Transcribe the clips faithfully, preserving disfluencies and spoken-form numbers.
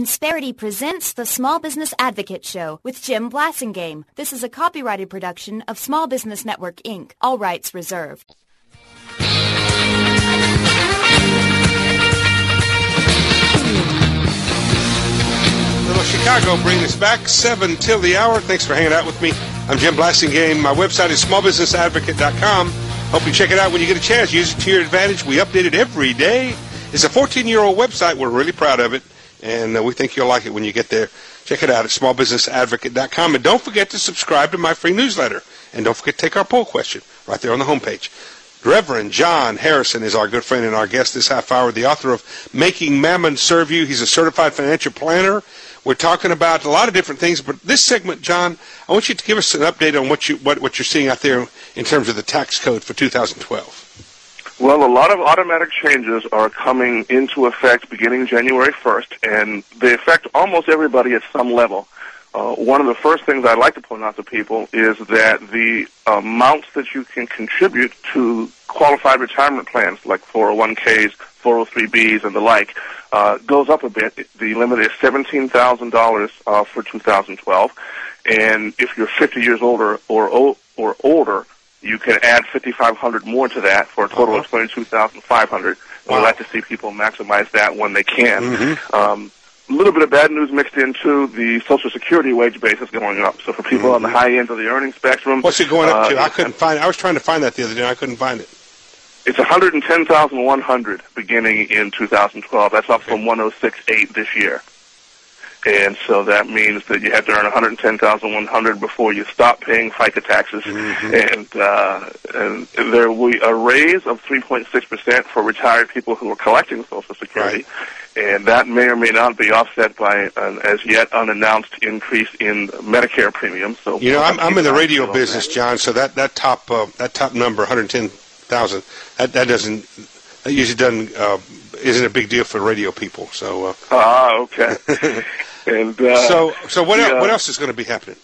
Insperity presents the Small Business Advocate Show with Jim Blasingame. This is a copyrighted production of Small Business Network, Incorporated. All rights reserved. Little Chicago bringing us back, seven till the hour. Thanks for hanging out with me. I'm Jim Blasingame. My website is small business advocate dot com. Hope you check it out when you get a chance. Use it to your advantage. We update it every day. It's a fourteen-year-old website. We're really proud of it, and uh, we think you'll like it when you get there. Check it out at small business advocate dot com. And don't forget to subscribe to my free newsletter. And don't forget to take our poll question right there on the homepage. Reverend John Harrison is our good friend and our guest this half hour, the author of Making Mammon Serve You. He's a certified financial planner. We're talking about a lot of different things, but this segment, John, I want you to give us an update on what, you, what, what you're seeing out there in terms of the tax code for two thousand twelve. Well, a lot of automatic changes are coming into effect beginning January first, and they affect almost everybody at some level. Uh, one of the first things I'd like to point out to people is that the amounts that you can contribute to qualified retirement plans like four oh one Ks, four oh three Bs, and the like uh, goes up a bit. The limit is seventeen thousand dollars uh, for two thousand twelve, and if you're fifty years older or or older, you can add fifty-five hundred dollars more to that for a total of twenty-two thousand five hundred dollars. Wow. We like to see people maximize that when they can. Mm-hmm. Um, A little bit of bad news mixed in, too. The Social Security wage base is going up. So for people mm-hmm. on the high end of the earning spectrum... What's it going up uh, to? I couldn't find it. I was trying to find that the other day, and I couldn't find it. It's one hundred ten thousand one hundred dollars beginning in two thousand twelve. That's up okay. from one hundred six thousand eight hundred dollars this year. And so that means that you have to earn one hundred ten thousand one hundred dollars before you stop paying FICA taxes. Mm-hmm. And, uh, and there will be a raise of three point six percent for retired people who are collecting Social Security. Right. And that may or may not be offset by an as yet unannounced increase in Medicare premiums. So you know, I'm, I'm in the radio business, John. So that that top uh, that top number, one hundred ten thousand, that that doesn't that usually doesn't uh, isn't a big deal for radio people. So uh, ah, okay. and uh, so so what yeah. else, what else is going to be happening?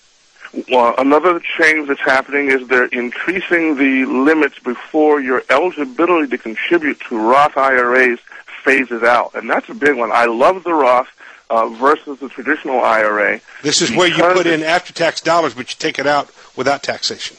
Well, another change that's happening is they're increasing the limits before your eligibility to contribute to Roth I R As phases out, and that's a big one. I love the Roth uh, versus the traditional I R A. This is where you put in after-tax dollars, but you take it out without taxation.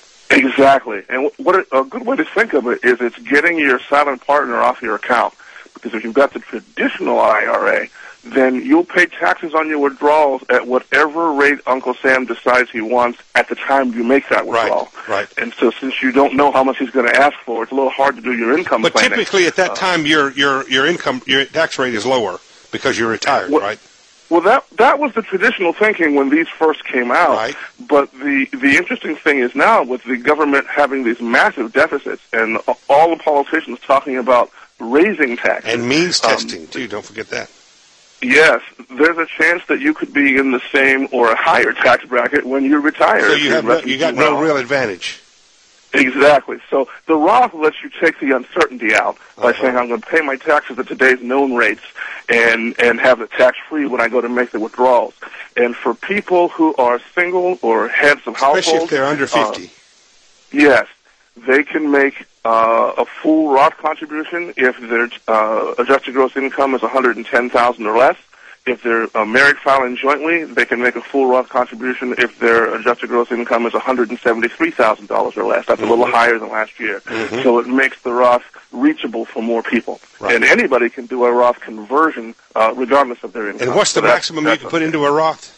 Exactly, and what a, a good way to think of it is it's getting your silent partner off your account, because if you've got the traditional I R A, then you'll pay taxes on your withdrawals at whatever rate Uncle Sam decides he wants at the time you make that withdrawal. Right, right. And so since you don't know how much he's going to ask for, it's a little hard to do your income but planning. But typically at that uh, time, your your your income, your tax rate is lower because you're retired, well, right? Well, that that was the traditional thinking when these first came out. Right. But the, the interesting thing is now with the government having these massive deficits and all the politicians talking about raising taxes. And means um, testing, too. Don't forget that. Yes, there's a chance that you could be in the same or a higher tax bracket when you're retired. So you have no, you got no real advantage. Exactly. So the Roth lets you take the uncertainty out by uh-huh. saying I'm going to pay my taxes at today's known rates and and have it tax free when I go to make the withdrawals. And for people who are single or heads of households, especially if they're under fifty, uh, yes, they can make uh, a full Roth contribution if their uh, adjusted gross income is one hundred ten thousand dollars or less. If they're uh, married filing jointly, they can make a full Roth contribution if their adjusted gross income is one hundred seventy-three thousand dollars or less. That's mm-hmm. a little higher than last year. Mm-hmm. So it makes the Roth reachable for more people. Right. And anybody can do a Roth conversion uh, regardless of their income. And what's the so maximum that's, you can put into a Roth?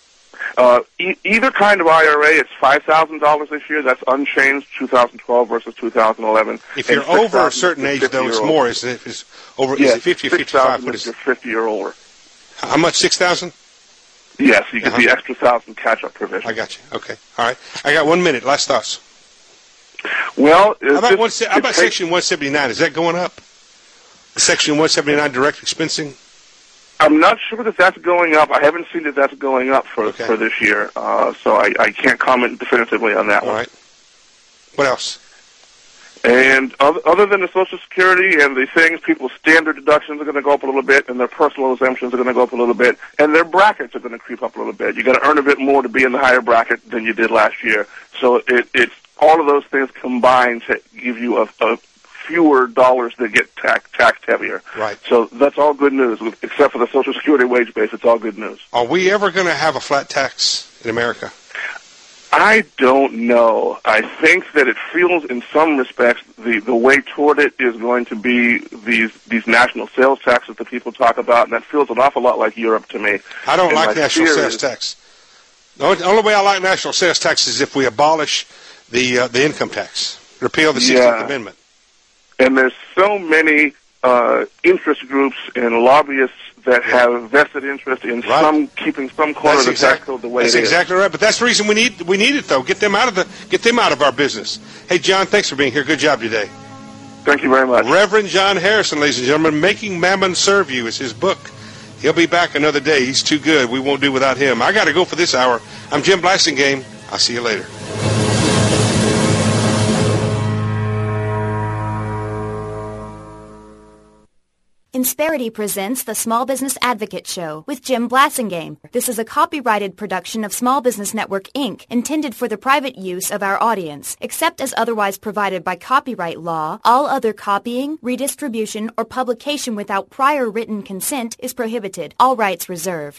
Uh, e- either kind of I R A, it's five thousand dollars this year. That's unchanged, two thousand twelve versus two thousand eleven. If you're over a certain age, though, it's more, isn't it? If it's over, yes, is it fifty or fifty-five? What is it? fifty or older. How much, six thousand? Yes, you get uh-huh. the extra thousand catch-up provision. I got you. Okay. All right. I got one minute. Last thoughts. Well, how about, this, one, how about Section one seventy-nine? Is that going up? Section one seventy-nine direct expensing? I'm not sure that that's going up. I haven't seen that that's going up for okay. for this year, uh, so I, I can't comment definitively on that All one. All right. What else? And other, other than the Social Security and the things, people's standard deductions are going to go up a little bit, and their personal exemptions are going to go up a little bit, and their brackets are going to creep up a little bit. You got to earn a bit more to be in the higher bracket than you did last year. So it, it's all of those things combined to give you a, a fewer dollars that get tax, taxed heavier. Right. So that's all good news, with, except for the Social Security wage base. It's all good news. Are we ever going to have a flat tax in America? I don't know. I think that it feels, in some respects, the, the way toward it is going to be these these national sales taxes that people talk about, and that feels an awful lot like Europe to me. I don't and like national sales is, tax. The only, the only way I like national sales tax is if we abolish the uh, the income tax, repeal the sixteenth yeah. Amendment. And there's so many uh, interest groups and lobbyists that have vested interest in right. some keeping some corner that's of the exact, tax code the way that's it is. That's exactly right. But that's the reason we need we need it though. Get them out of the get them out of our business. Hey, John, thanks for being here. Good job today. Thank you very much. Reverend John Harrison, ladies and gentlemen, Making Mammon Serve You is his book. He'll be back another day. He's too good. We won't do without him. I got to go for this hour. I'm Jim Blasingame. I'll see you later. Insperity presents the Small Business Advocate Show with Jim Blasingame. This is a copyrighted production of Small Business Network, Incorporated, intended for the private use of our audience. Except as otherwise provided by copyright law, all other copying, redistribution, or publication without prior written consent is prohibited. All rights reserved.